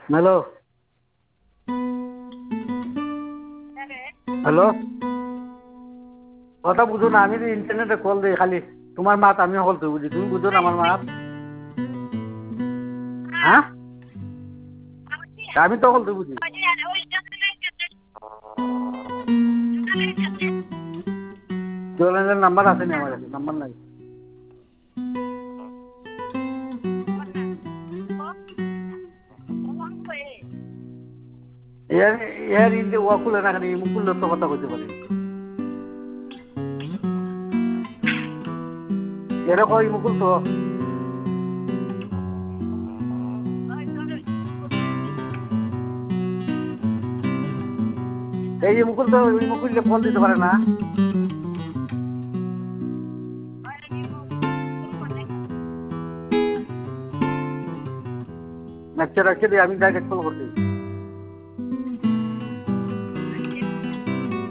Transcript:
Hello hello কথা বুঝো না, আমি তো ইন্টারনেটে কল দিই খালি তোমার মাত আমি কল তো বুঝি, তুমি বুঝো না আমার মাত। হ্যাঁ আমি তো কল তো বুঝি। জোরানের নাম্বার আছে নি আমার কাছে? নাম্বার নাই। এর এর ইন্দে ও খুলে না, খালি মুখ খুললে তো কথা বলতে পারি। এরকম মুকুল তো এই যে মুকুল তো ওই মুকুলকে ফোন দিতে পারে না। আচ্ছা রাখছে দিয়ে আমি ডাইরেক্ট কল করছি।